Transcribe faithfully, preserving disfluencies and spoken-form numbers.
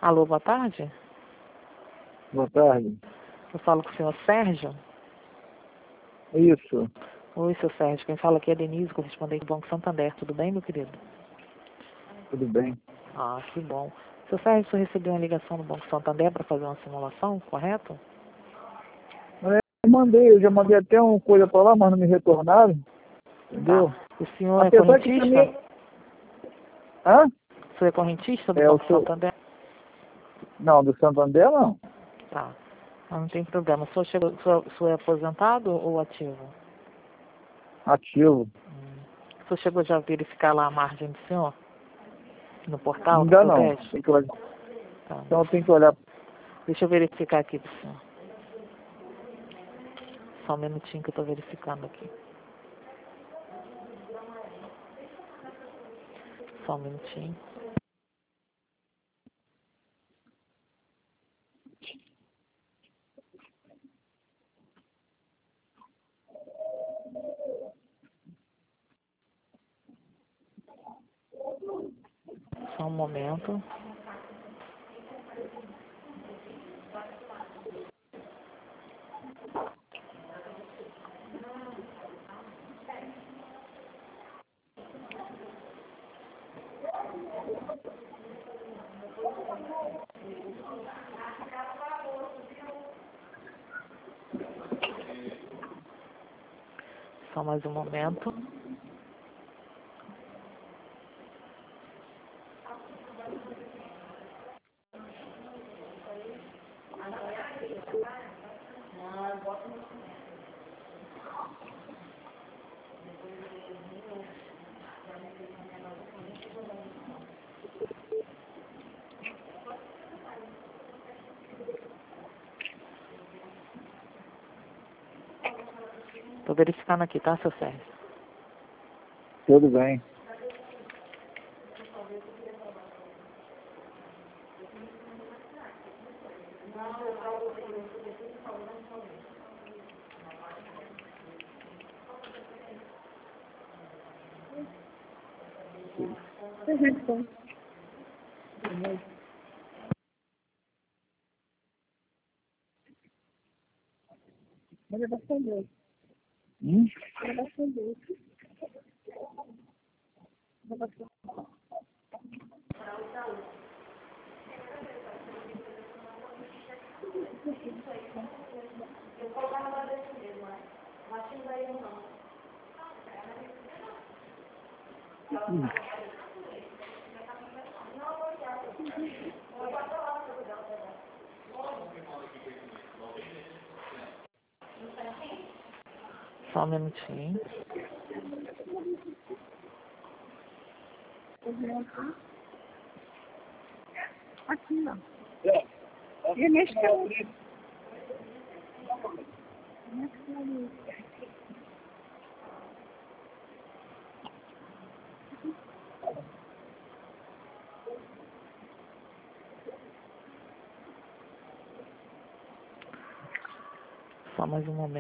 Alô, boa tarde. Boa tarde. Eu falo com o senhor Sérgio. Isso. Oi, seu Sérgio. Quem fala aqui é Denise, correspondente do Banco Santander. Tudo bem, meu querido? Tudo bem. Ah, que bom. Seu Sérgio, você recebeu uma ligação do Banco Santander para fazer uma simulação, correto? Eu mandei, eu já mandei até uma coisa para lá, mas não me retornaram. Entendeu? Tá. O senhor é Apesar que correntista? também... Hã? O senhor é correntista do É, o Banco seu... Santander? Não, do Santander não. Tá. Ah, não tem problema. O senhor, chegou, o senhor, o senhor é aposentado ou ativo? Ativo. Hum. O senhor chegou já a verificar lá a margem do senhor? No portal do Ainda não. Prodeste? Tem que olhar. Tá. Então tem que olhar. Deixa eu verificar aqui pro senhor. Só um minutinho que eu estou verificando aqui. Só um minutinho. Só um momento. Só mais um momento. Estou verificando aqui, tá, seu Sérgio? Tudo bem. Hum? Hum. Só um minutinho. Aqui, ó. E neste caso. Só mais um momento.